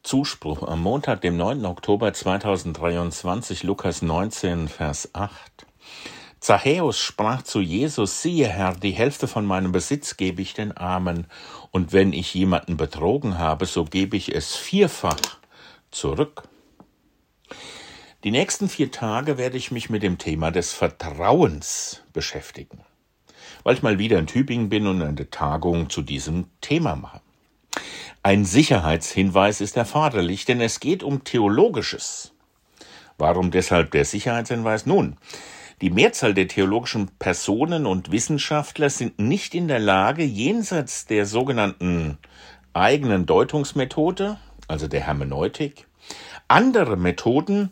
Zuspruch am Montag, dem 9. Oktober 2023, Lukas 19, Vers 8. Zachäus sprach zu Jesus: Siehe, Herr, die Hälfte von meinem Besitz gebe ich den Armen, und wenn ich jemanden betrogen habe, so gebe ich es vierfach zurück. Die nächsten 4 Tage werde ich mich mit dem Thema des Vertrauens beschäftigen, weil ich mal wieder in Tübingen bin und eine Tagung zu diesem Thema mache. Ein Sicherheitshinweis ist erforderlich, denn es geht um Theologisches. Warum deshalb der Sicherheitshinweis? Nun, die Mehrzahl der theologischen Personen und Wissenschaftler sind nicht in der Lage, jenseits der sogenannten eigenen Deutungsmethode, also der Hermeneutik, andere Methoden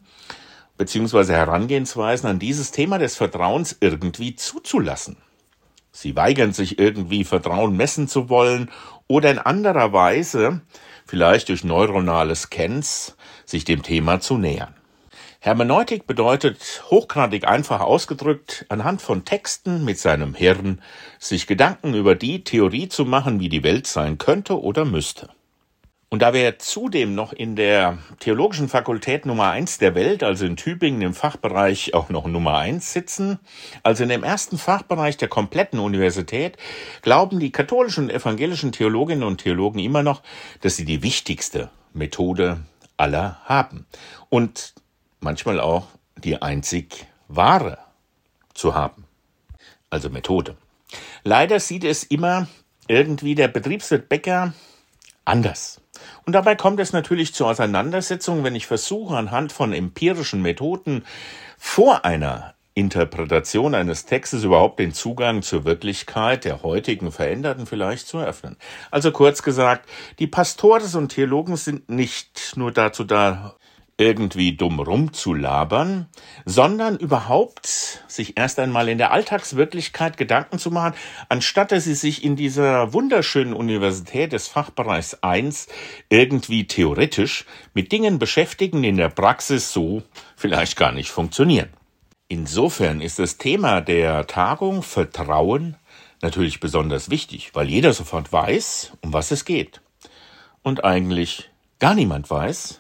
bzw. Herangehensweisen an dieses Thema des Vertrauens irgendwie zuzulassen. Sie weigern sich irgendwie, Vertrauen messen zu wollen oder in anderer Weise, vielleicht durch neuronale Scans, sich dem Thema zu nähern. Hermeneutik bedeutet, hochgradig einfach ausgedrückt, anhand von Texten mit seinem Hirn sich Gedanken über die Theorie zu machen, wie die Welt sein könnte oder müsste. Und da wir zudem noch in der Theologischen Fakultät Nummer 1 der Welt, also in Tübingen im Fachbereich auch noch Nummer 1 sitzen, also in dem ersten Fachbereich der kompletten Universität, glauben die katholischen und evangelischen Theologinnen und Theologen immer noch, dass sie die wichtigste Methode aller haben und manchmal auch die einzig wahre zu haben, also Methode. Leider sieht es immer irgendwie der Betriebswirt Becker anders. Und dabei kommt es natürlich zu Auseinandersetzungen, wenn ich versuche, anhand von empirischen Methoden vor einer Interpretation eines Textes überhaupt den Zugang zur Wirklichkeit der heutigen Veränderten vielleicht zu eröffnen. Also kurz gesagt, die Pastores und Theologen sind nicht nur dazu da, irgendwie dumm rumzulabern, sondern überhaupt sich erst einmal in der Alltagswirklichkeit Gedanken zu machen, anstatt dass sie sich in dieser wunderschönen Universität des Fachbereichs 1 irgendwie theoretisch mit Dingen beschäftigen, die in der Praxis so vielleicht gar nicht funktionieren. Insofern ist das Thema der Tagung Vertrauen natürlich besonders wichtig, weil jeder sofort weiß, um was es geht. Und eigentlich gar niemand weiß,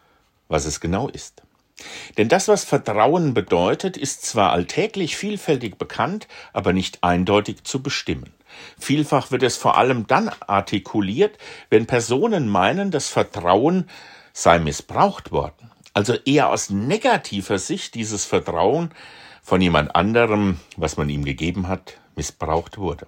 was es genau ist. Denn das, was Vertrauen bedeutet, ist zwar alltäglich vielfältig bekannt, aber nicht eindeutig zu bestimmen. Vielfach wird es vor allem dann artikuliert, wenn Personen meinen, das Vertrauen sei missbraucht worden. Also eher aus negativer Sicht dieses Vertrauen von jemand anderem, was man ihm gegeben hat, missbraucht wurde.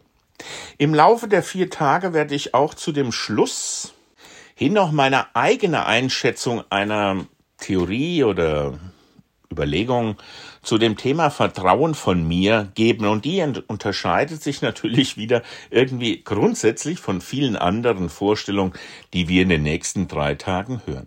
Im Laufe der 4 Tage werde ich auch zu dem Schluss hin noch meine eigene Einschätzung einer Theorie oder Überlegung zu dem Thema Vertrauen von mir geben. Und die unterscheidet sich natürlich wieder irgendwie grundsätzlich von vielen anderen Vorstellungen, die wir in den nächsten 3 Tagen hören.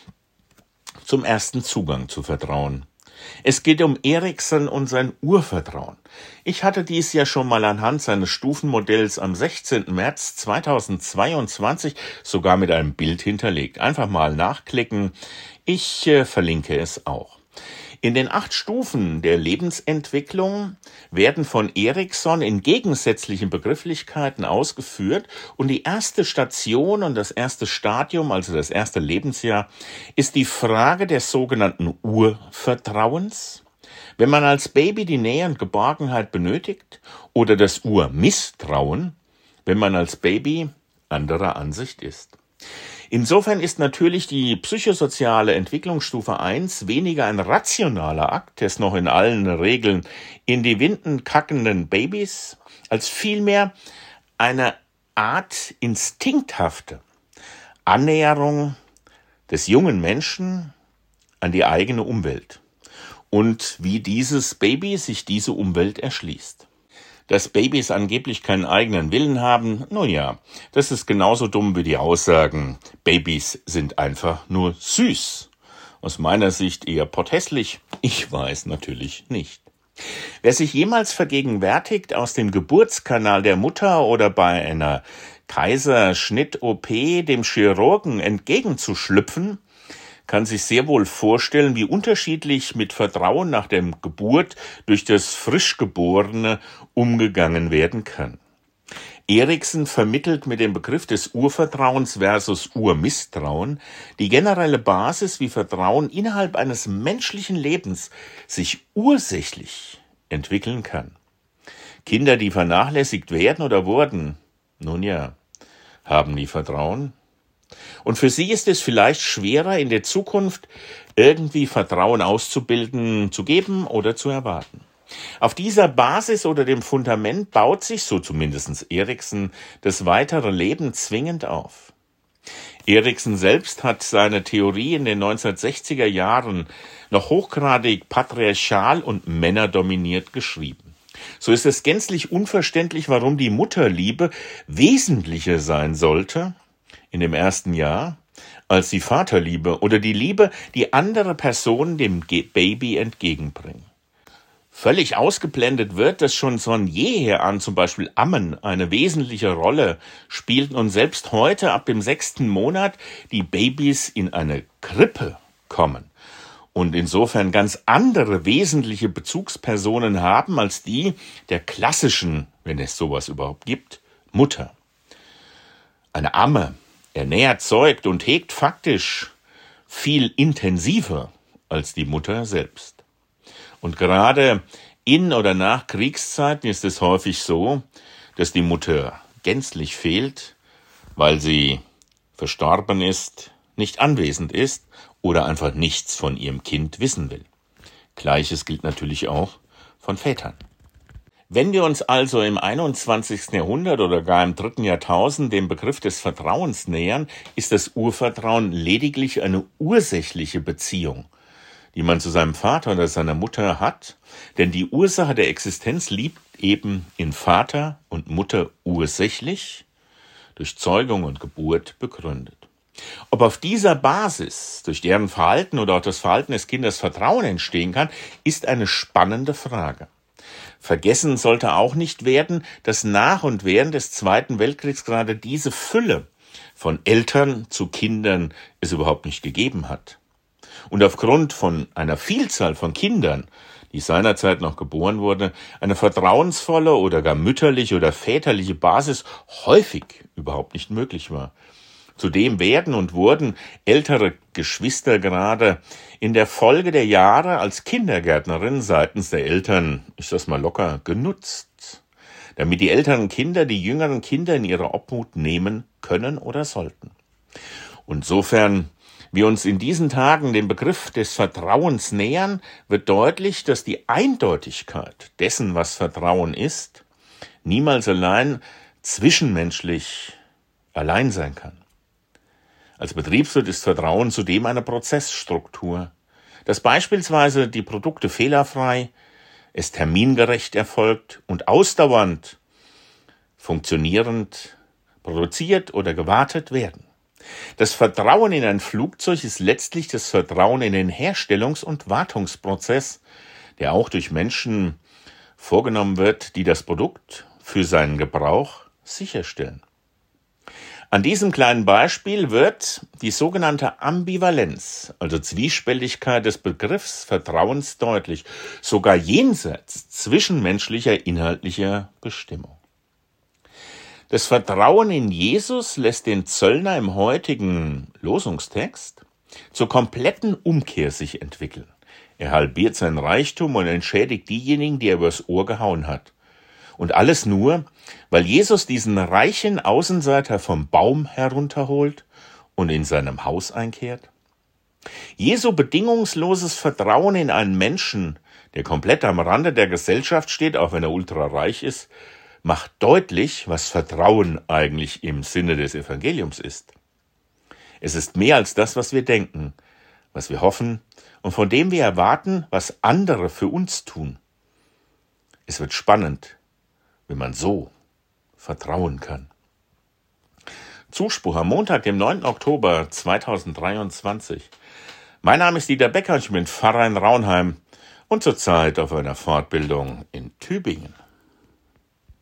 Zum ersten Zugang zu Vertrauen. Es geht um Erikson und sein Urvertrauen. Ich hatte dies ja schon mal anhand seines Stufenmodells am 16. März 2022 sogar mit einem Bild hinterlegt. Einfach mal nachklicken. Ich verlinke es auch. In den 8 Stufen der Lebensentwicklung werden von Erikson in gegensätzlichen Begrifflichkeiten ausgeführt und die erste Station und das erste Stadium, also das erste Lebensjahr, ist die Frage des sogenannten Urvertrauens, wenn man als Baby die Nähe und Geborgenheit benötigt, oder das Urmisstrauen, wenn man als Baby anderer Ansicht ist. Insofern ist natürlich die psychosoziale Entwicklungsstufe 1 weniger ein rationaler Akt des noch in allen Regeln in die Winden kackenden Babys, als vielmehr eine Art instinkthafte Annäherung des jungen Menschen an die eigene Umwelt und wie dieses Baby sich diese Umwelt erschließt. Dass Babys angeblich keinen eigenen Willen haben, nun ja, das ist genauso dumm wie die Aussagen, Babys sind einfach nur süß. Aus meiner Sicht eher potthässlich, ich weiß natürlich nicht. Wer sich jemals vergegenwärtigt, aus dem Geburtskanal der Mutter oder bei einer Kaiserschnitt-OP dem Chirurgen entgegenzuschlüpfen, kann sich sehr wohl vorstellen, wie unterschiedlich mit Vertrauen nach der Geburt durch das Frischgeborene umgegangen werden kann. Erikson vermittelt mit dem Begriff des Urvertrauens versus Urmisstrauen die generelle Basis, wie Vertrauen innerhalb eines menschlichen Lebens sich ursächlich entwickeln kann. Kinder, die vernachlässigt werden oder wurden, nun ja, haben nie Vertrauen. Und für sie ist es vielleicht schwerer, in der Zukunft irgendwie Vertrauen auszubilden, zu geben oder zu erwarten. Auf dieser Basis oder dem Fundament baut sich, so zumindest Erikson, das weitere Leben zwingend auf. Erikson selbst hat seine Theorie in den 1960er Jahren noch hochgradig patriarchal und männerdominiert geschrieben. So ist es gänzlich unverständlich, warum die Mutterliebe wesentlicher sein sollte in dem ersten Jahr als die Vaterliebe oder die Liebe, die andere Personen dem Baby entgegenbringen. Völlig ausgeblendet wird, dass schon von jeher an zum Beispiel Ammen eine wesentliche Rolle spielten und selbst heute ab dem 6. Monat die Babys in eine Krippe kommen und insofern ganz andere wesentliche Bezugspersonen haben als die der klassischen, wenn es sowas überhaupt gibt, Mutter. Eine Amme ernährt, zeugt und hegt faktisch viel intensiver als die Mutter selbst. Und gerade in oder nach Kriegszeiten ist es häufig so, dass die Mutter gänzlich fehlt, weil sie verstorben ist, nicht anwesend ist oder einfach nichts von ihrem Kind wissen will. Gleiches gilt natürlich auch von Vätern. Wenn wir uns also im 21. Jahrhundert oder gar im 3. Jahrtausend dem Begriff des Vertrauens nähern, ist das Urvertrauen lediglich eine ursächliche Beziehung, die man zu seinem Vater oder seiner Mutter hat, denn die Ursache der Existenz liegt eben in Vater und Mutter ursächlich, durch Zeugung und Geburt begründet. Ob auf dieser Basis, durch deren Verhalten oder auch das Verhalten des Kindes Vertrauen entstehen kann, ist eine spannende Frage. Vergessen sollte auch nicht werden, dass nach und während des Zweiten Weltkriegs gerade diese Fülle von Eltern zu Kindern es überhaupt nicht gegeben hat. Und aufgrund von einer Vielzahl von Kindern, die seinerzeit noch geboren wurden, eine vertrauensvolle oder gar mütterliche oder väterliche Basis häufig überhaupt nicht möglich war. Zudem werden und wurden ältere Geschwister gerade in der Folge der Jahre als Kindergärtnerin seitens der Eltern, ich sag's mal locker, genutzt, damit die älteren Kinder die jüngeren Kinder in ihre Obhut nehmen können oder sollten. Und sofern wir uns in diesen Tagen dem Begriff des Vertrauens nähern, wird deutlich, dass die Eindeutigkeit dessen, was Vertrauen ist, niemals allein zwischenmenschlich allein sein kann. Als Betriebswirt ist Vertrauen zudem eine Prozessstruktur, dass beispielsweise die Produkte fehlerfrei, es termingerecht erfolgt und ausdauernd, funktionierend produziert oder gewartet werden. Das Vertrauen in ein Flugzeug ist letztlich das Vertrauen in den Herstellungs- und Wartungsprozess, der auch durch Menschen vorgenommen wird, die das Produkt für seinen Gebrauch sicherstellen. An diesem kleinen Beispiel wird die sogenannte Ambivalenz, also Zwiespältigkeit des Begriffs Vertrauens deutlich, sogar jenseits zwischenmenschlicher inhaltlicher Bestimmung. Das Vertrauen in Jesus lässt den Zöllner im heutigen Losungstext zur kompletten Umkehr sich entwickeln. Er halbiert sein Reichtum und entschädigt diejenigen, die er übers Ohr gehauen hat. Und alles nur, weil Jesus diesen reichen Außenseiter vom Baum herunterholt und in seinem Haus einkehrt? Jesu bedingungsloses Vertrauen in einen Menschen, der komplett am Rande der Gesellschaft steht, auch wenn er ultrareich ist, macht deutlich, was Vertrauen eigentlich im Sinne des Evangeliums ist. Es ist mehr als das, was wir denken, was wir hoffen und von dem wir erwarten, was andere für uns tun. Es wird spannend, wenn man so vertrauen kann. Zuspruch am Montag, dem 9. Oktober 2023. Mein Name ist Dieter Becker, ich bin Pfarrer in Raunheim und zurzeit auf einer Fortbildung in Tübingen.